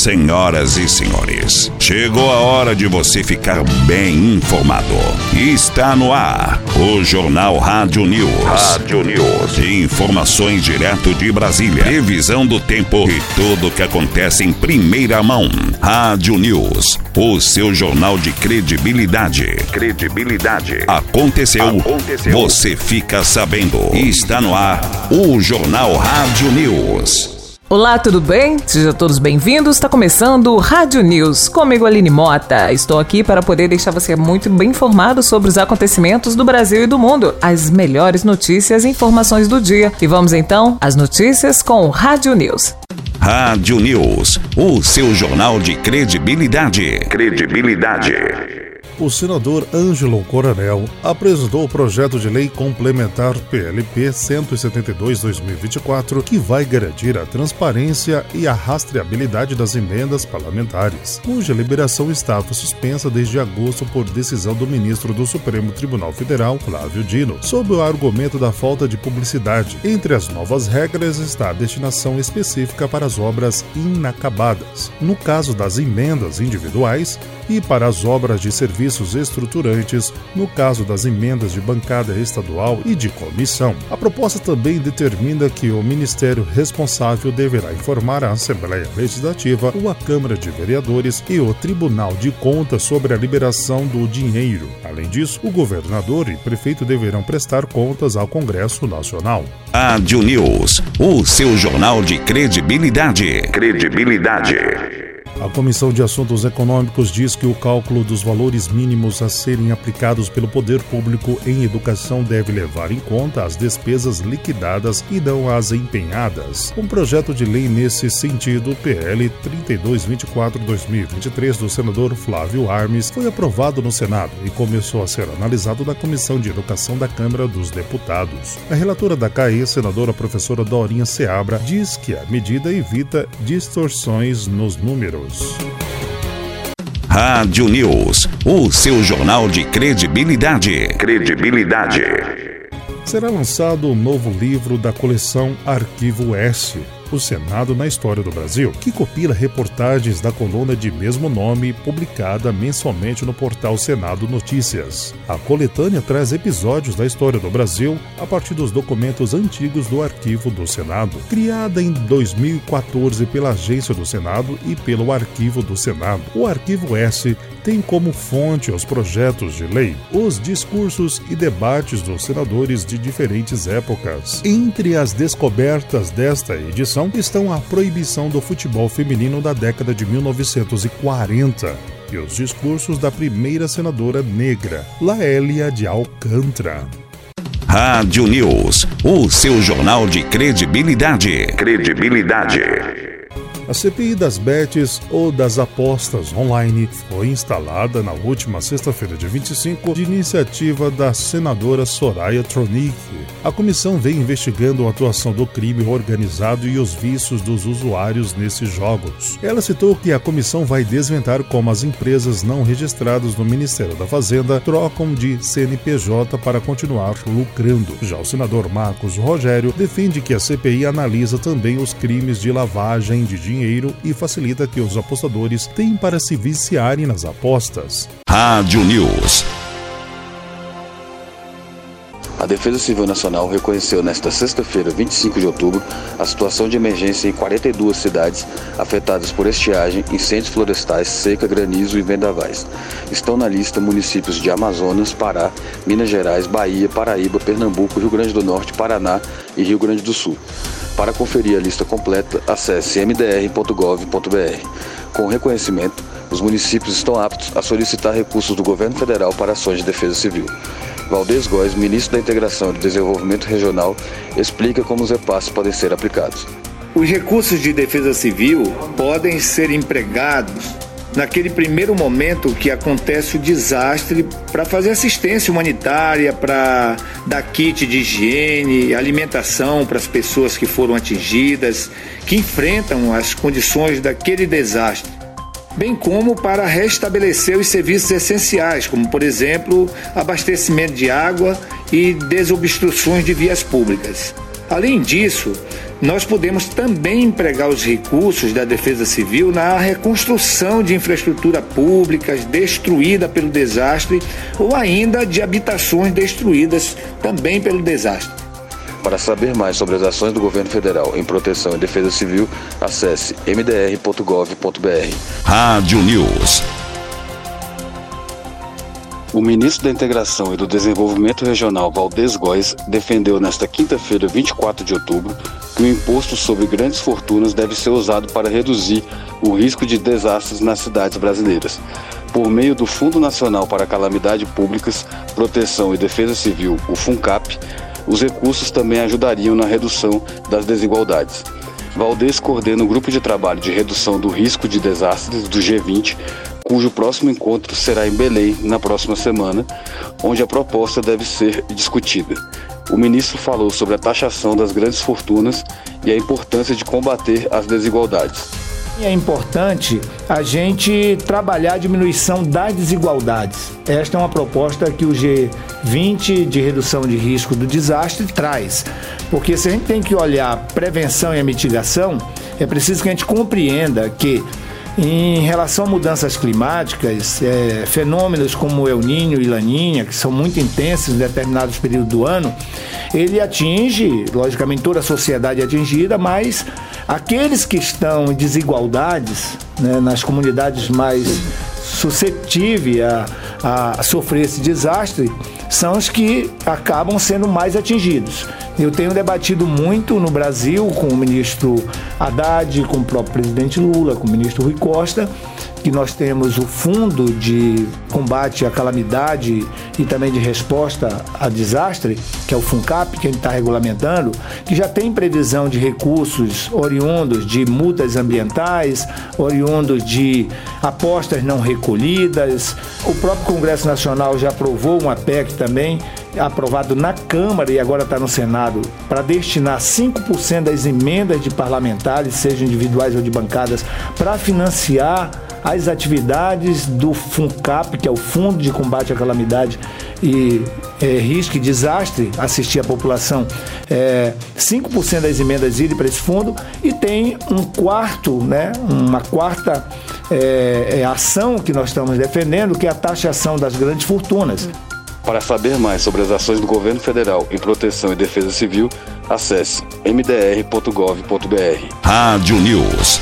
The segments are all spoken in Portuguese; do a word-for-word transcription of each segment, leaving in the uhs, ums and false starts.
Senhoras e senhores, chegou a hora de você ficar bem informado. Está no ar o Jornal Rádio News. Rádio News. Informações direto de Brasília. Previsão do tempo e tudo o que acontece em primeira mão. Rádio News, o seu jornal de credibilidade. Credibilidade. Aconteceu, Aconteceu. Você fica sabendo. Está no ar o Jornal Rádio News. Olá, tudo bem? Sejam todos bem-vindos. Está começando o Rádio News. Comigo, Aline Mota. Estou aqui para poder deixar você muito bem informado sobre os acontecimentos do Brasil e do mundo, as melhores notícias e informações do dia. E vamos então às notícias com o Rádio News. Rádio News, o seu jornal de credibilidade. Credibilidade. O senador Ângelo Coronel apresentou o projeto de lei complementar P L P cento e setenta e dois barra dois mil e vinte e quatro, que vai garantir a transparência e a rastreabilidade das emendas parlamentares, cuja liberação estava suspensa desde agosto por decisão do ministro do Supremo Tribunal Federal, Flávio Dino, sob o argumento da falta de publicidade. Entre as novas regras está a destinação específica para as obras inacabadas, no caso das emendas individuais, e para as obras de serviços estruturantes, no caso das emendas de bancada estadual e de comissão. A proposta também determina que o Ministério responsável deverá informar a Assembleia Legislativa, ou a Câmara de Vereadores e o Tribunal de Contas sobre a liberação do dinheiro. Além disso, o governador e prefeito deverão prestar contas ao Congresso Nacional. Rádio News, o seu jornal de credibilidade. Credibilidade. A Comissão de Assuntos Econômicos diz que o cálculo dos valores mínimos a serem aplicados pelo poder público em educação deve levar em conta as despesas liquidadas e não as empenhadas. Um projeto de lei nesse sentido, P L trinta e dois vinte e quatro barra dois mil e vinte e três, do senador Flávio Armes, foi aprovado no Senado e começou a ser analisado na Comissão de Educação da Câmara dos Deputados. A relatora da C A E, senadora professora Dorinha Seabra, diz que a medida evita distorções nos números. Rádio News, o seu jornal de credibilidade. Credibilidade. Será lançado um novo livro da coleção Arquivo S, o Senado na História do Brasil, que compila reportagens da coluna de mesmo nome publicada mensalmente no portal Senado Notícias. A coletânea traz episódios da história do Brasil a partir dos documentos antigos do Arquivo do Senado. Criada em dois mil e quatorze pela Agência do Senado e pelo Arquivo do Senado, o Arquivo S tem como fonte os projetos de lei, os discursos e debates dos senadores de diferentes épocas. Entre as descobertas desta edição estão a proibição do futebol feminino da década de mil novecentos e quarenta e os discursos da primeira senadora negra, Laélia de Alcântara. Rádio News, o seu jornal de credibilidade. Credibilidade. A C P I das bets, ou das apostas online, foi instalada na última sexta-feira, dia vinte e cinco, de iniciativa da senadora Soraya Tronic. A comissão vem investigando a atuação do crime organizado e os vícios dos usuários nesses jogos. Ela citou que a comissão vai desventar como as empresas não registradas no Ministério da Fazenda trocam de C N P J para continuar lucrando. Já o senador Marcos Rogério defende que a C P I analisa também os crimes de lavagem de dinheiro dinheiro e facilita que os apostadores tenham para se viciarem nas apostas. Rádio News. A Defesa Civil Nacional reconheceu nesta sexta-feira, vinte e cinco de outubro, a situação de emergência em quarenta e duas cidades afetadas por estiagem, incêndios florestais, seca, granizo e vendavais. Estão na lista municípios de Amazonas, Pará, Minas Gerais, Bahia, Paraíba, Pernambuco, Rio Grande do Norte, Paraná e Rio Grande do Sul. Para conferir a lista completa, acesse m d r ponto gov ponto b r. Com o reconhecimento, os municípios estão aptos a solicitar recursos do governo federal para ações de defesa civil. Valdez Góes, ministro da Integração e do Desenvolvimento Regional, explica como os repasses podem ser aplicados. Os recursos de defesa civil podem ser empregados naquele primeiro momento que acontece o desastre, para fazer assistência humanitária, para dar kit de higiene, alimentação para as pessoas que foram atingidas, que enfrentam as condições daquele desastre, bem como para restabelecer os serviços essenciais, como, por exemplo, abastecimento de água e desobstruções de vias públicas. Além disso, nós podemos também empregar os recursos da Defesa Civil na reconstrução de infraestrutura públicas destruída pelo desastre ou ainda de habitações destruídas também pelo desastre. Para saber mais sobre as ações do governo federal em proteção e defesa civil, acesse m d r ponto gov ponto b r. Rádio News. O ministro da Integração e do Desenvolvimento Regional, Valdez Góes, defendeu nesta quinta-feira, vinte e quatro de outubro, que o imposto sobre grandes fortunas deve ser usado para reduzir o risco de desastres nas cidades brasileiras. Por meio do Fundo Nacional para Calamidades Públicas, Proteção e Defesa Civil, o FUNCAP, os recursos também ajudariam na redução das desigualdades. Valdez coordena o grupo de trabalho de redução do risco de desastres do G vinte, cujo próximo encontro será em Belém na próxima semana, onde a proposta deve ser discutida. O ministro falou sobre a taxação das grandes fortunas e a importância de combater as desigualdades. É importante a gente trabalhar a diminuição das desigualdades. Esta é uma proposta que o G vinte de redução de risco do desastre traz. Porque se a gente tem que olhar prevenção e a mitigação, é preciso que a gente compreenda que em relação a mudanças climáticas, é, fenômenos como El Niño e Laninha, que são muito intensos em determinados períodos do ano, ele atinge, logicamente, toda a sociedade é atingida, mas aqueles que estão em desigualdades, né, nas comunidades mais suscetíveis a, a sofrer esse desastre, são os que acabam sendo mais atingidos. Eu tenho debatido muito no Brasil com o ministro Haddad, com o próprio presidente Lula, com o ministro Rui Costa, que nós temos o Fundo de Combate à Calamidade e também de Resposta a Desastre, que é o FUNCAP, que a gente está regulamentando, que já tem previsão de recursos oriundos de multas ambientais, oriundos de apostas não recolhidas. O próprio Congresso Nacional já aprovou uma P E C também, aprovado na Câmara e agora está no Senado, para destinar cinco por cento das emendas de parlamentares, sejam individuais ou de bancadas, para financiar as atividades do FUNCAP, que é o Fundo de Combate à Calamidade e é, Risco e Desastre, assistir a população. É, cinco por cento das emendas irem para esse fundo e tem um quarto, né, uma quarta é, é, ação que nós estamos defendendo, que é a taxação das grandes fortunas. Para saber mais sobre as ações do governo federal em proteção e defesa civil, acesse m d r ponto gov ponto b r. Rádio News.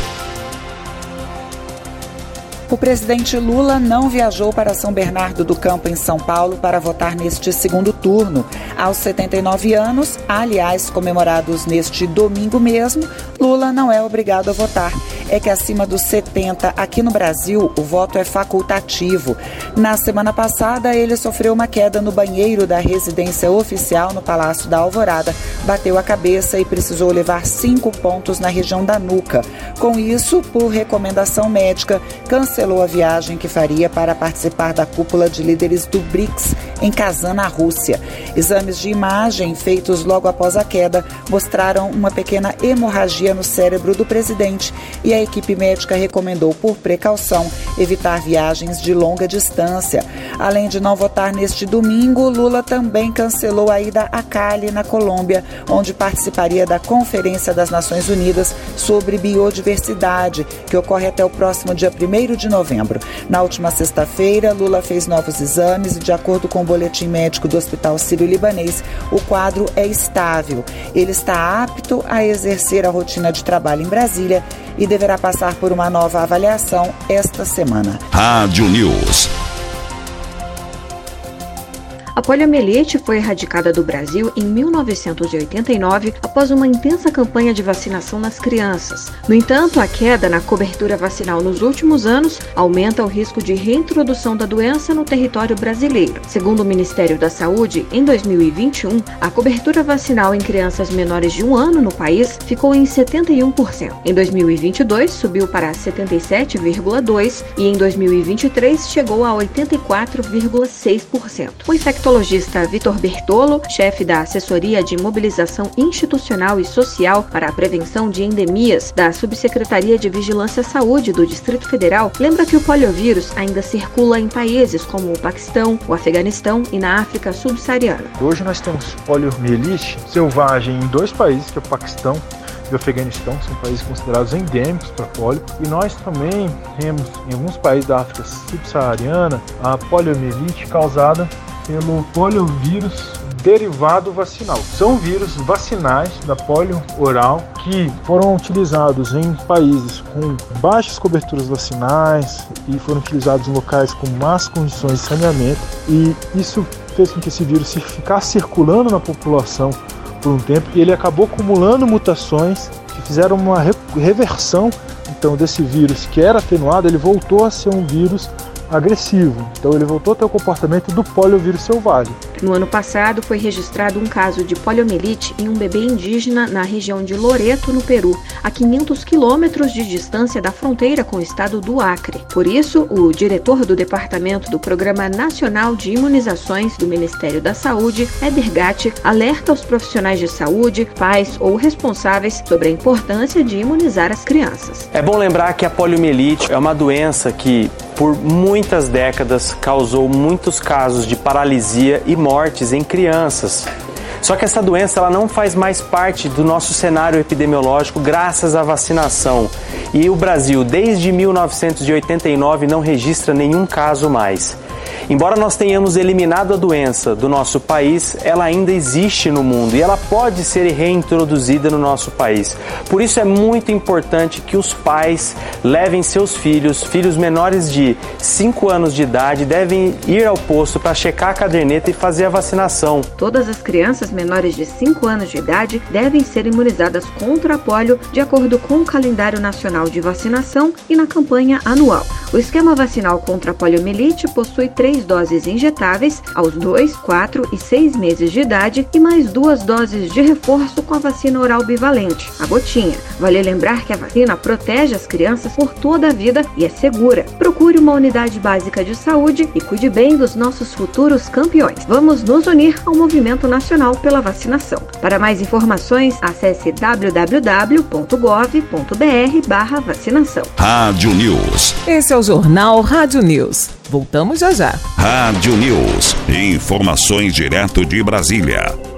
O presidente Lula não viajou para São Bernardo do Campo, em São Paulo, para votar neste segundo turno. Aos setenta e nove anos, aliás, comemorados neste domingo mesmo, Lula não é obrigado a votar. É que acima dos setenta, aqui no Brasil, o voto é facultativo. Na semana passada, ele sofreu uma queda no banheiro da residência oficial no Palácio da Alvorada, bateu a cabeça e precisou levar cinco pontos na região da nuca. Com isso, por recomendação médica, cancelou a viagem que faria para participar da cúpula de líderes do BRICS em Kazan, na Rússia. Exames de imagem feitos logo após a queda mostraram uma pequena hemorragia no cérebro do presidente e a equipe médica recomendou, por precaução, evitar viagens de longa distância. Além de não votar neste domingo, Lula também cancelou a ida a Cali, na Colômbia, onde participaria da Conferência das Nações Unidas sobre Biodiversidade, que ocorre até o próximo dia primeiro de novembro. Na última sexta-feira, Lula fez novos exames e, de acordo com o boletim médico do Hospital Sírio-Libanês, o quadro é estável. Ele está apto a exercer a rotina de trabalho em Brasília e deverá passar por uma nova avaliação esta semana. Rádio News. A poliomielite foi erradicada do Brasil em mil novecentos e oitenta e nove após uma intensa campanha de vacinação nas crianças. No entanto, a queda na cobertura vacinal nos últimos anos aumenta o risco de reintrodução da doença no território brasileiro. Segundo o Ministério da Saúde, em dois mil e vinte e um, a cobertura vacinal em crianças menores de um ano no país ficou em setenta e um por cento. Em dois mil e vinte e dois, subiu para setenta e sete vírgula dois por cento e em dois mil e vinte e três chegou a oitenta e quatro vírgula seis por cento. O infectologista infectologista Vitor Bertolo, chefe da Assessoria de Mobilização Institucional e Social para a Prevenção de Endemias da Subsecretaria de Vigilância à Saúde do Distrito Federal, lembra que o poliovírus ainda circula em países como o Paquistão, o Afeganistão e na África subsaariana. Hoje nós temos poliomielite selvagem em dois países, que é o Paquistão do Afeganistão, que são países considerados endêmicos para polio, e nós também temos em alguns países da África subsaariana a poliomielite causada pelo poliovírus derivado vacinal. São vírus vacinais da polio oral que foram utilizados em países com baixas coberturas vacinais e foram utilizados em locais com más condições de saneamento, e isso fez com que esse vírus ficasse circulando na população por um tempo, e ele acabou acumulando mutações que fizeram uma reversão então desse vírus que era atenuado. Ele voltou a ser um vírus agressivo, então ele voltou a ter o comportamento do poliovírus selvagem. No ano passado, foi registrado um caso de poliomielite em um bebê indígena na região de Loreto, no Peru, a quinhentos quilômetros de distância da fronteira com o estado do Acre. Por isso, o diretor do Departamento do Programa Nacional de Imunizações do Ministério da Saúde, Éder Gatti, alerta aos profissionais de saúde, pais ou responsáveis sobre a importância de imunizar as crianças. É bom lembrar que a poliomielite é uma doença que, por muitas décadas, causou muitos casos de paralisia e mortes em crianças. Só que essa doença ela não faz mais parte do nosso cenário epidemiológico graças à vacinação. E o Brasil, desde mil novecentos e oitenta e nove, não registra nenhum caso mais. Embora nós tenhamos eliminado a doença do nosso país, ela ainda existe no mundo e ela pode ser reintroduzida no nosso país. Por isso é muito importante que os pais levem seus filhos, filhos menores de cinco anos de idade, devem ir ao posto para checar a caderneta e fazer a vacinação. Todas as crianças menores de cinco anos de idade devem ser imunizadas contra a polio de acordo com o calendário nacional de vacinação e na campanha anual. O esquema vacinal contra a poliomielite possui três doses injetáveis aos dois, quatro e seis meses de idade e mais duas doses de reforço com a vacina oral bivalente, a gotinha. Vale lembrar que a vacina protege as crianças por toda a vida e é segura. Procure uma unidade básica de saúde e cuide bem dos nossos futuros campeões. Vamos nos unir ao movimento nacional pela vacinação. Para mais informações, acesse w w w ponto gov ponto b r barra vacinação. Rádio News. Esse é o Jornal Rádio News. Voltamos já já. Rádio News. Informações direto de Brasília.